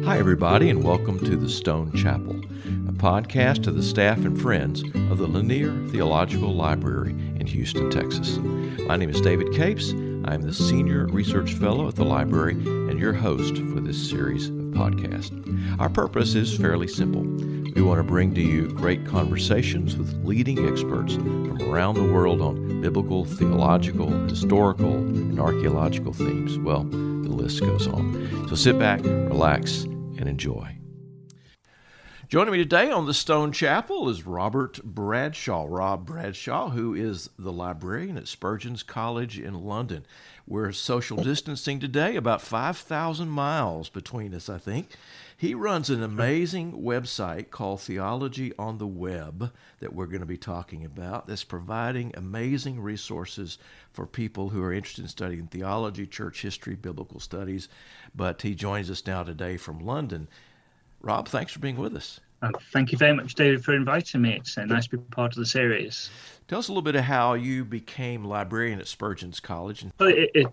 Hi, everybody, and welcome to the Stone Chapel, a podcast of the staff and friends of the Lanier Theological Library in Houston, Texas. My name is David Capes. I am the Senior Research Fellow at the library and your host for this series of podcasts. Our purpose is fairly simple. We want to bring to you great conversations with leading experts from around the world on biblical, theological, historical, and archaeological themes. Well, the list goes on. So sit back, relax, and enjoy. Joining me today on the Stone Chapel is Robert Bradshaw. Rob Bradshaw, who is the librarian at Spurgeon's College in London. We're social distancing today, about 5,000 miles between us, I think. He runs an amazing website called Theology on the Web that we're going to be talking about that's providing amazing resources for people who are interested in studying theology, church history, biblical studies. But he joins us now today from London. Rob, thanks for being with us. Thank you very much, David, for inviting me. It's nice to be part of the series. Tell us a little bit of how you became librarian at Spurgeon's College. Well,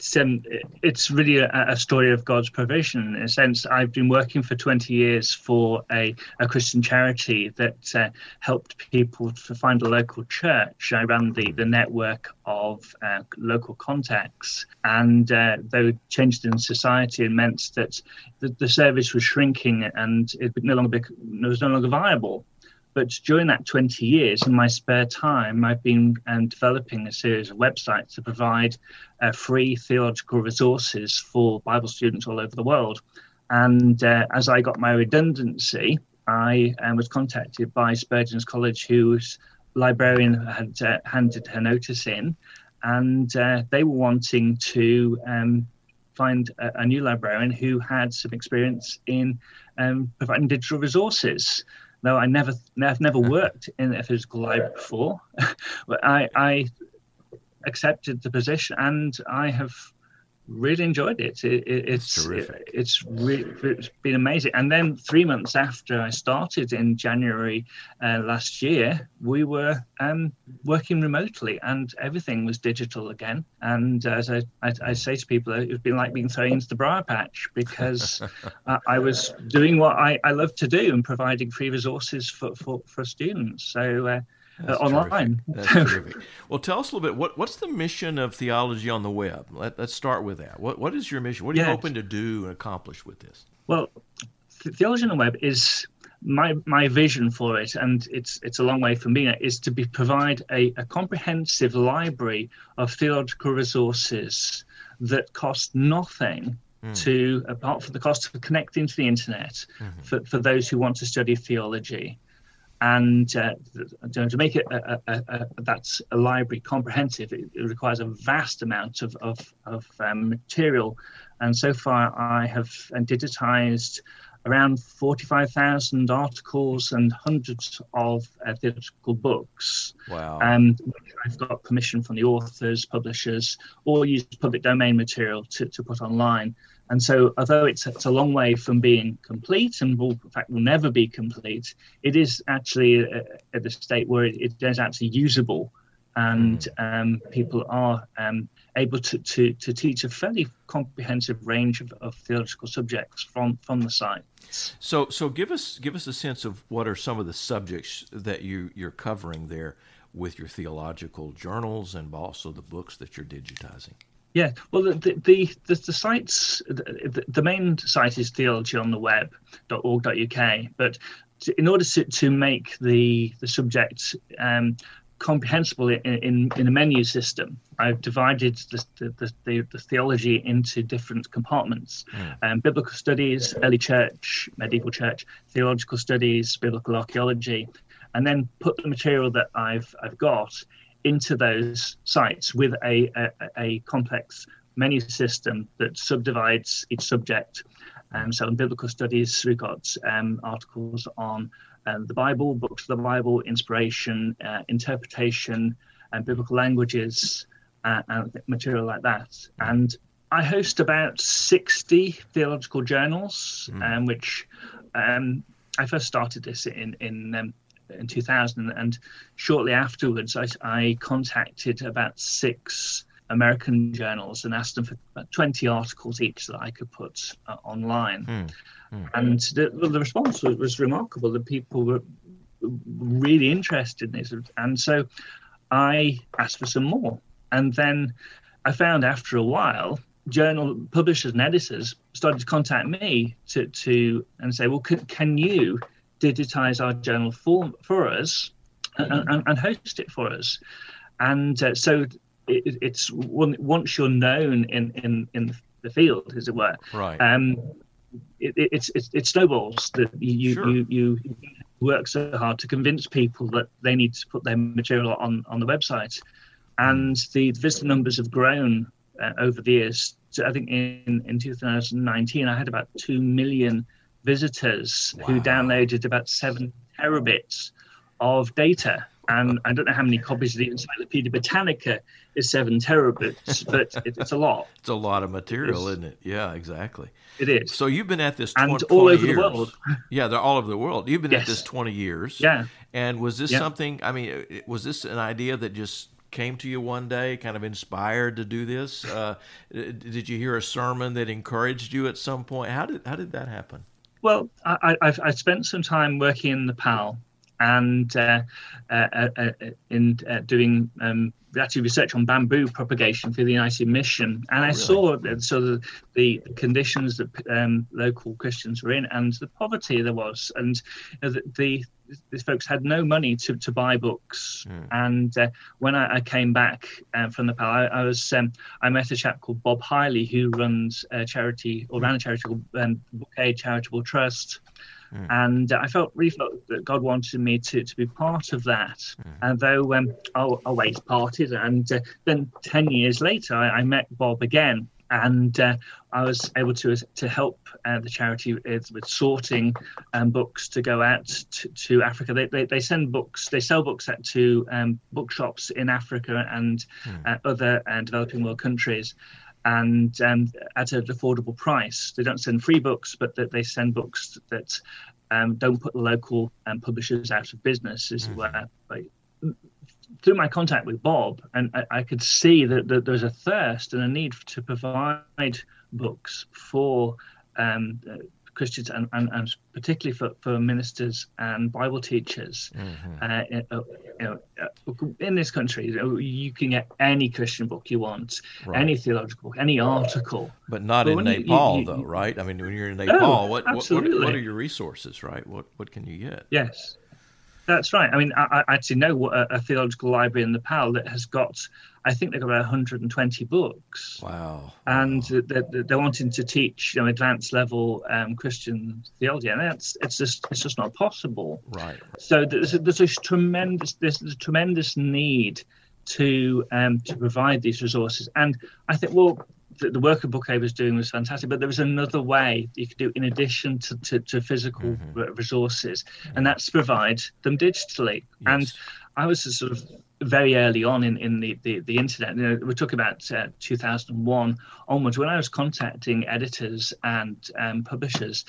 it's really a story of God's provision. In a sense, I've been working for 20 years for a Christian charity that helped people to find a local church. I ran the network of local contacts, and they were changed in society and meant that the service was shrinking and it was no longer viable. But during that 20 years, in my spare time, I've been developing a series of websites to provide free theological resources for Bible students all over the world. And as I got my redundancy, I was contacted by Spurgeon's College, whose librarian had handed her notice in, and they were wanting to find a new librarian who had some experience in providing digital resources. No, I've never worked in a physical library before, but I accepted the position and I have really enjoyed it. It's terrific. It's been amazing. And then 3 months after I started in January last year, we were working remotely and everything was digital again. And as I say to people, it's been like being thrown into the briar patch because I was doing what I love to do and providing free resources for students. So online. That's terrific. Well, tell us a little bit. What's the mission of Theology on the Web? Let's start with that. What is your mission? What are you hoping to do and accomplish with this? Well, Theology on the Web is my vision for it, and it's a long way from being it, is to provide a comprehensive library of theological resources that cost nothing apart from the cost of connecting to the internet for those who want to study theology. And to make it that's a library comprehensive, it requires a vast amount of material. And so far, I have digitized around 45,000 articles and hundreds of theological books. Wow! I've got permission from the authors, publishers, or used public domain material to put online. And so, although it's a long way from being complete, and will never be complete, it is actually at the state where it is actually usable, and people are able to teach a fairly comprehensive range of theological subjects from the site. So give us a sense of what are some of the subjects that you're covering there with your theological journals and also the books that you're digitizing. Yeah, well, the sites, the main site is theologyontheweb.org.uk, but in order to make the subject comprehensible in a menu system, I've divided the theology into different compartments: biblical studies, early church, medieval church, theological studies, biblical archaeology, and then put the material that I've got into those sites with a complex menu system that subdivides each subject. So in biblical studies, we've got articles on the Bible, books of the Bible, inspiration, interpretation, and biblical languages, and material like that. And I host about 60 theological journals, which I first started this in 2000, and shortly afterwards I contacted about 6 American journals and asked them for about 20 articles each that I could put online. And the response was remarkable. The people were really interested in this. And so I asked for some more. And then I found after a while, journal publishers and editors started to contact me to and say, well, can you digitize our journal for us and host it for us? And so it's once you're known in the field, as it were, right. It snowballs. That you work so hard to convince people that they need to put their material on the website, and the visitor numbers have grown over the years. So I think in 2019, I had about 2 million visitors who downloaded about 7 terabits of data. And I don't know how many copies of the Encyclopedia Britannica is 7 terabits, but it's a lot. It's a lot of material, isn't it? Yeah, exactly. It is. So you've been at this 20 years. And all over the world. Yeah, they're all over the world. You've been at this 20 years. Yeah. And was this something, I mean, was this an idea that just came to you one day, kind of inspired to do this? Did you hear a sermon that encouraged you at some point? How did that happen? Well, I spent some time working in Nepal and in doing actually research on bamboo propagation for the United Mission, and I saw the conditions that local Christians were in and the poverty there was, and these folks had no money to buy books. And when I came back from Nepal, I met a chap called Bob Hiley, who runs a charity, or ran a charity called Bouquet Charitable Trust. And I really felt that God wanted me to be part of that. And though our ways parted, and then 10 years later, I met Bob again. And I was able to help the charity with sorting books to go out to Africa. They send books, they sell books to bookshops in Africa and other developing world countries, and at an affordable price. They don't send free books, but they send books that don't put the local publishers out of business, as well. Through my contact with Bob, and I could see that there's a thirst and a need to provide books for Christians and particularly for ministers and Bible teachers. In this country, you can get any Christian book you want, any theological book, any article. But not in Nepal, though, right? I mean, when you're in Nepal, what are your resources, right? What can you get? Yes. That's right. I mean, I actually know a theological library in Nepal that has got, I think they've got about 120 books. Wow. And they're wanting to teach, advanced level Christian theology, and it's just not possible. Right. So there's a tremendous need to provide these resources, and I think the work of Bouquet was doing was fantastic, but there was another way you could do in addition to physical resources, and that's to provide them digitally. Yes. And I was sort of very early on in the internet. We're talking about 2001 onwards, when I was contacting editors and publishers.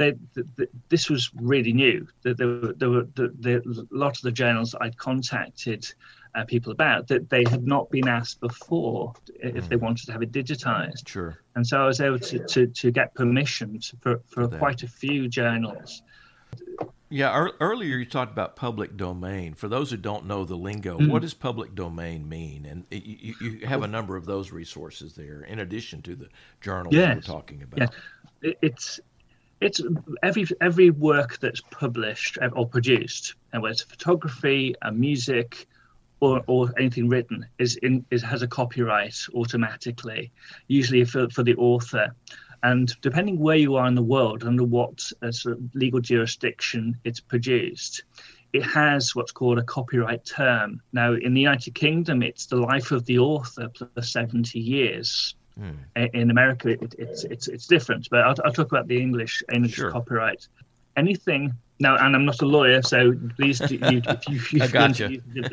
This was really new. There were a lot of the journals I'd contacted people about that they had not been asked before if they wanted to have it digitized. Sure. And so I was able to get permission for quite a few journals. Yeah, earlier you talked about public domain. For those who don't know the lingo, what does public domain mean? And you have a number of those resources there, in addition to the journals we're talking about. Yeah. It's every work that's published or produced, and whether it's photography, music, or anything written, has a copyright automatically, usually for the author. And depending where you are in the world, under what sort of legal jurisdiction it's produced, it has what's called a copyright term. Now, in the United Kingdom, it's the life of the author plus 70 years. In America, it's different, but I'll talk about the English copyright. Anything now, and I'm not a lawyer, so please, if you I gotcha.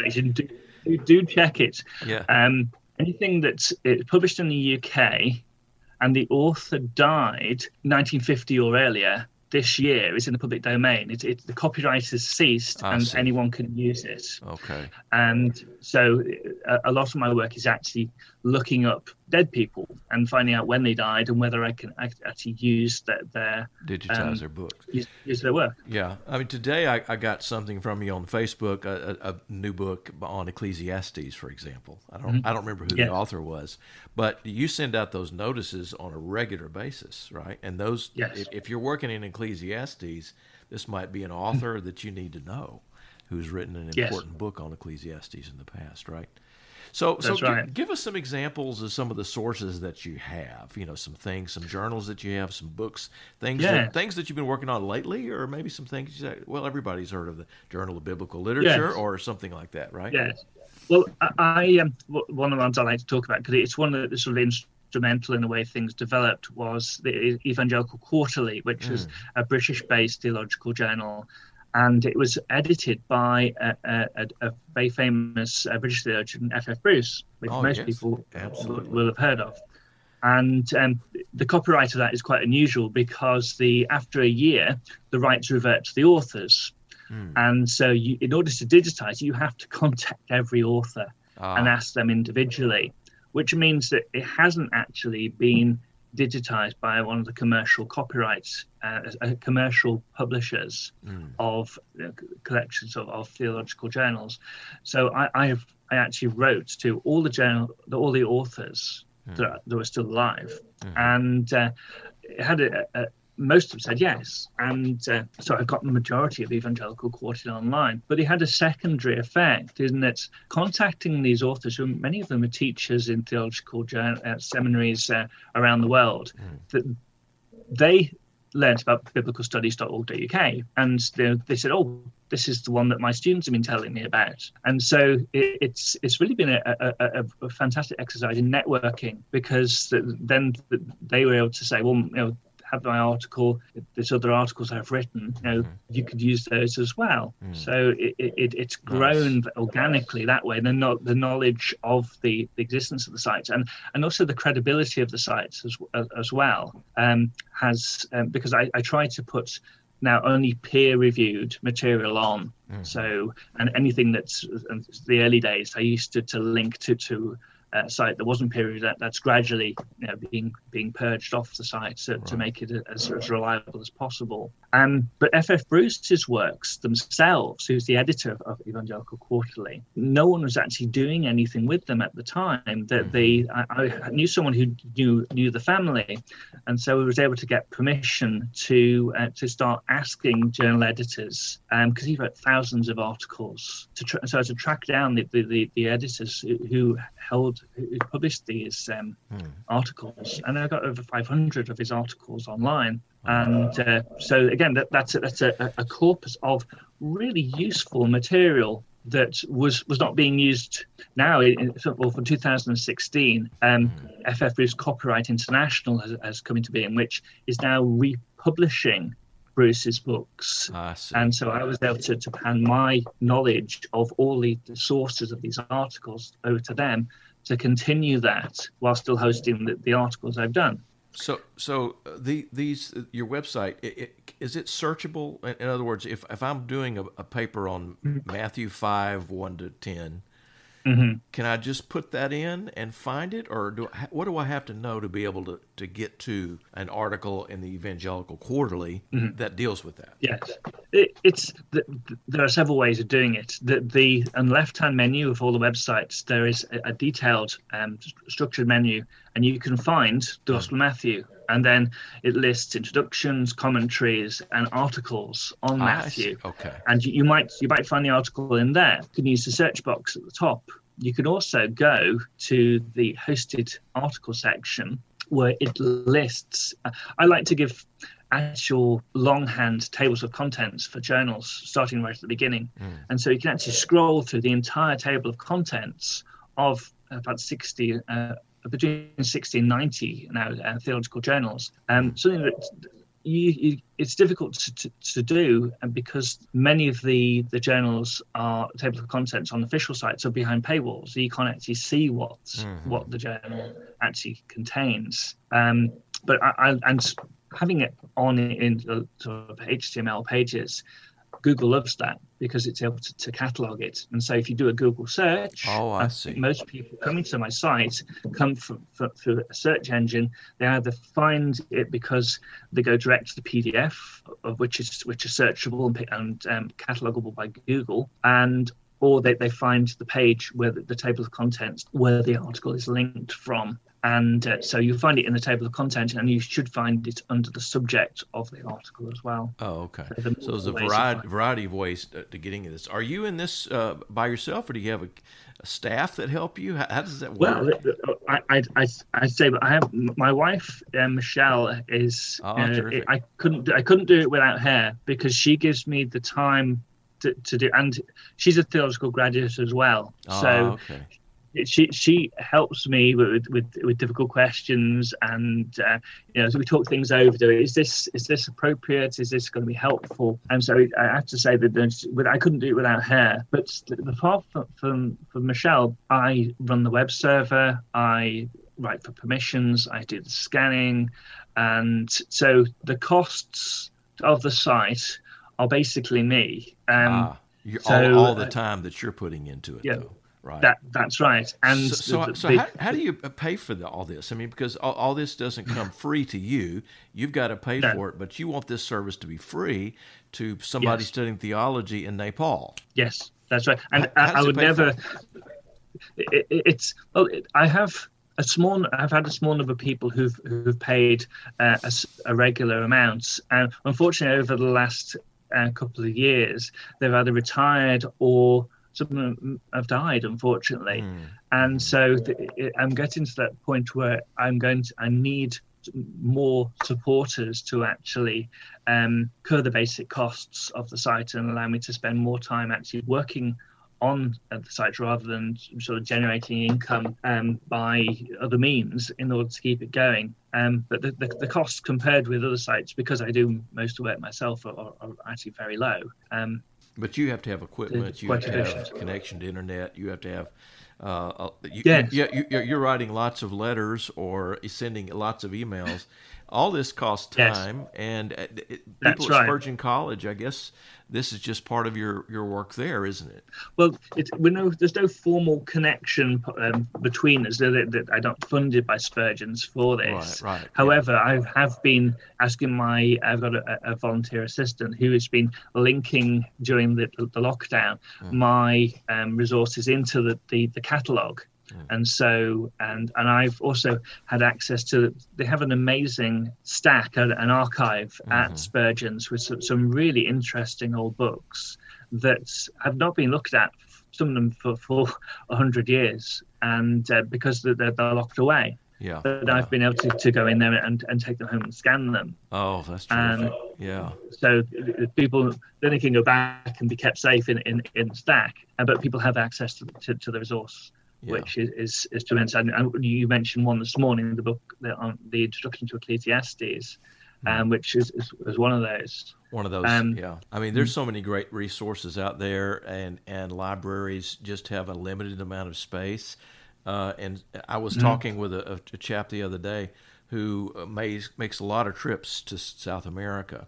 do check it. Yeah. Anything that's published in the UK and the author died 1950 or earlier, this year is in the public domain. The copyright has ceased, and anyone can use it. Okay. And so a lot of my work is actually looking up dead people and finding out when they died and whether I can actually use their digitize their books, use their work. Yeah, I mean, today I got something from you on Facebook, a new book on Ecclesiastes, for example. I don't remember who the author was, but you send out those notices on a regular basis, right? And those, if you're working in Ecclesiastes, this might be an author that you need to know who's written an important book on Ecclesiastes in the past, right? So give us some examples of some of the sources that you have. Some things, some journals that you have, some books, things that you've been working on lately, or maybe some things you say, well, everybody's heard of the Journal of Biblical Literature or something like that, right? Yes. Well, I one of the ones I like to talk about, because it's one of the sort of instrumental in the way things developed, was the Evangelical Quarterly, which is a British-based theological journal. And it was edited by a very famous British theologian, F.F. Bruce, which most people will have heard of. And the copyright of that is quite unusual, because after a year, the rights revert to the authors. And so in order to digitize, you have to contact every author and ask them individually, which means that it hasn't actually been digitized by one of the commercial copyrights, commercial publishers of collections of theological journals. So I actually wrote to all the authors that were still alive, and it had most of them said yes, and so I've got the majority of Evangelical Quarterly online. But it had a secondary effect in that contacting these authors, who many of them are teachers in theological seminaries around the world, that they learned about biblicalstudies.org.uk, and they said, "Oh, this is the one that my students have been telling me about." And so it's really been a fantastic exercise in networking, because then they were able to say, well, have my article, there's other articles I've written, you could use those as well. So it's grown organically that way. The knowledge of the existence of the sites and also the credibility of the sites as well has, because I try to put now only peer-reviewed material on. So, and anything that's the early days, I used to link to a site that wasn't peer-reviewed, that's gradually being purged off the site to make it as reliable as possible. But F.F. Bruce's works themselves, who's the editor of Evangelical Quarterly, no one was actually doing anything with them at the time. I knew someone who knew the family, and so we was able to get permission to start asking journal editors, because he wrote thousands of articles, to track down the editors who published these articles, and I got over 500 of his articles online. And so again, that's a corpus of really useful material that was not being used now. For 2016, F.F. Bruce Copyright International has come into being, which is now republishing Bruce's books. And so I was able to pan my knowledge of all the sources of these articles over to them, to continue that while still hosting the articles I've done. So these your website, is it searchable? In other words, if I'm doing a paper on Matthew 5, 1 to 10, can I just put that in and find it, or what do I have to know to be able to get to an article in the Evangelical Quarterly that deals with that? Yes, there are several ways of doing it. On the left-hand menu of all the websites, there is a detailed structured menu, and you can find the Gospel of Matthew, and then it lists introductions, commentaries, and articles on Matthew. Okay. And you might find the article in there. You can use the search box at the top. You can also go to the hosted article section, where it lists. I like to give actual longhand tables of contents for journals, starting right at the beginning. And so you can actually scroll through the entire table of contents of about 60, between 60 and 90 now theological journals. Something that it's difficult to do, and because many of the journals are tables of contents on official sites are behind paywalls, so you can't actually see what the journal actually contains. But having it on in the sort of HTML pages, Google loves that because it's able to catalog it. And so if you do a Google search, I think see. most people coming to my site come through a search engine. They either find it because they go direct to the PDF, of which is searchable and catalogable by Google, or they find the page where the table of contents where the article is linked from. And so you'll find it in the table of content, and you should find it under the subject of the article as well. Oh, okay. So there's a variety of ways to getting in this. Are you in this by yourself, or do you have a staff that help you? How does that work? Well, I say, but I have my wife, Michelle, is. I couldn't do it without her, because she gives me the time to do, and she's a theological graduate as well. Okay. She helps me with difficult questions, and so we talk things over. Is this appropriate? Is this going to be helpful? And so I have to say that I couldn't do it without her. But apart from Michelle, I run the web server. I write for permissions. I do the scanning, and so the costs of the site are basically me. All the time that you're putting into it, though. Right. That's right. And so how do you pay for all this? I mean, because all this doesn't come free to you. You've got to pay for it, but you want this service to be free to somebody studying theology in Nepal. Yes, that's right. And I would never. I've had a small number of people who've paid a regular amount, and unfortunately, over the last couple of years, they've either retired or some of them have died, unfortunately. And so I'm getting to that point where I need more supporters to actually cover the basic costs of the site and allow me to spend more time actually working on the site rather than sort of generating income by other means in order to keep it going. But the costs compared with other sites, because I do most of the work myself, are actually very low. But you have to have equipment. You have to have connection to internet. You have to have. You're writing lots of letters or sending lots of emails. All this costs time, and people at Spurgeon College, I guess this is just part of your work there, isn't it? Well, there's no formal connection between us. That I'm not funded by Spurgeon's for this. Right. However, I have been asking I've got a volunteer assistant who has been linking during the lockdown my resources into the catalogue. And so, and I've also had access to. They have an amazing stack, an archive at Spurgeon's with some really interesting old books that have not been looked at. Some of them for 100 years, and because they're locked away. Yeah. But I've been able to go in there and take them home and scan them. Oh, that's terrific. Yeah. So people then they can go back and be kept safe in the stack, but people have access to the resource. Yeah. Which is tremendous. And you mentioned one this morning, the book, the Introduction to Ecclesiastes, which is one of those. One of those, yeah. I mean, there's so many great resources out there, and libraries just have a limited amount of space. And I was talking with a chap the other day who makes a lot of trips to South America.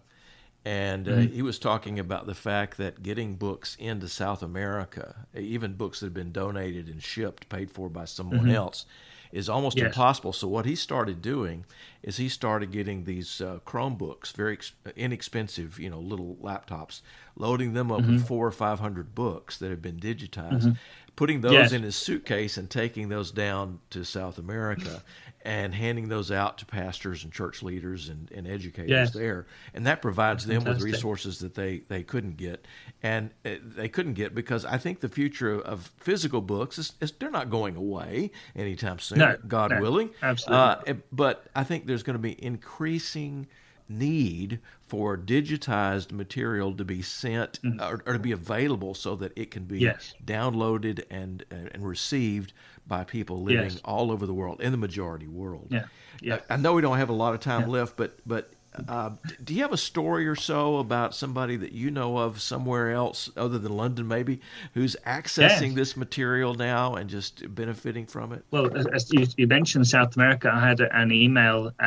And he was talking about the fact that getting books into South America, even books that have been donated and shipped, paid for by someone else, is almost impossible. So what he started doing is he started getting these Chromebooks, very inexpensive, little laptops, loading them up with 400 or 500 books that have been digitized, putting those in his suitcase and taking those down to South America and handing those out to pastors and church leaders and educators there. And that provides them with resources that they couldn't get. And they couldn't get because I think the future of physical books is they're not going away anytime soon, God willing. Absolutely. But I think there's going to be increasing need for digitized material to be sent or to be available so that it can be downloaded and received by people living all over the world, in the majority world. I know we don't have a lot of time left, but do you have a story or so about somebody that you know of somewhere else other than London maybe who's accessing this material now and just benefiting from it? Well, as you mentioned South America, I had an email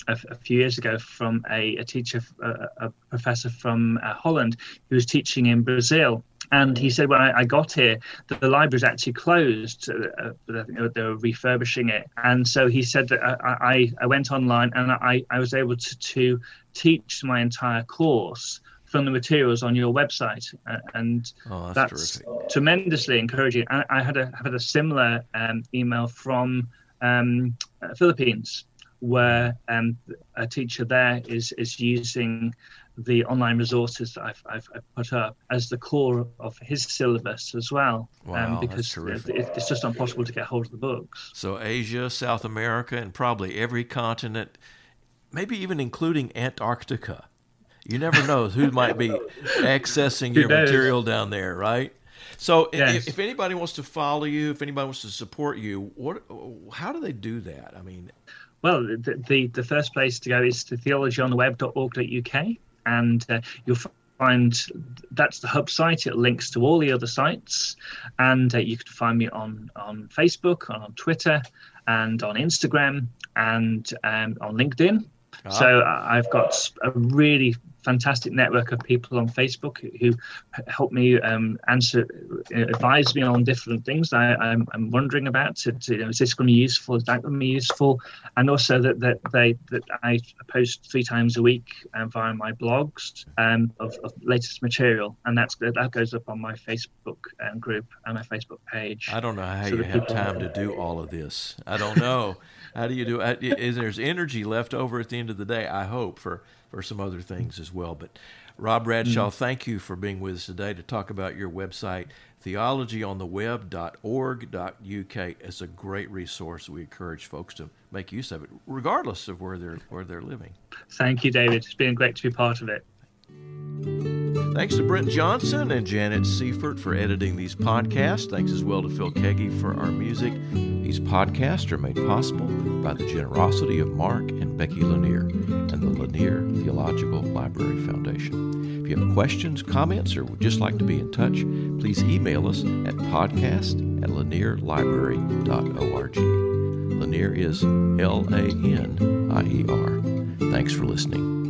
a few years ago from a teacher, a professor from Holland, who was teaching in Brazil. And he said, when I got here, the library's actually closed. But I think they were refurbishing it. And so he said that I went online and I was able to teach my entire course from the materials on your website. And that's tremendously encouraging. I had a similar email from Philippines, where a teacher there is using the online resources that I've put up as the core of his syllabus as well. Wow, because it's just not possible to get hold of the books. So Asia, South America, and probably every continent, maybe even including Antarctica. You never know who might be accessing your material down there, right? So yes. If anybody wants to follow you, if anybody wants to support you, how do they do that? I mean, well, the first place to go is to theologyontheweb.org.uk, and you'll find that's the hub site. It links to all the other sites, and you can find me on Facebook, on Twitter, and on Instagram, and on LinkedIn. So I've got a really fantastic network of people on Facebook who help me advise me on different things I'm wondering about. Is this going to be useful? Is that going to be useful? And also that I post 3 times a week via my blogs of latest material, and that goes up on my Facebook group and my Facebook page. I don't know how you have time to do all of this. I don't know. How do you do it? There's energy left over at the end of the day, I hope, for some other things as well. But Rob Bradshaw, thank you for being with us today to talk about your website, theologyontheweb.org.uk. It's a great resource. We encourage folks to make use of it, regardless of where they're living. Thank you, David. It's been great to be part of it. Thanks to Brent Johnson and Janet Seifert for editing these podcasts. Thanks as well to Phil Keggy for our music. These podcasts are made possible by the generosity of Mark and Becky Lanier and the Lanier Theological Library Foundation. If you have questions, comments, or would just like to be in touch, please email us at podcast@lanierlibrary.org. Lanier is Lanier. Thanks for listening.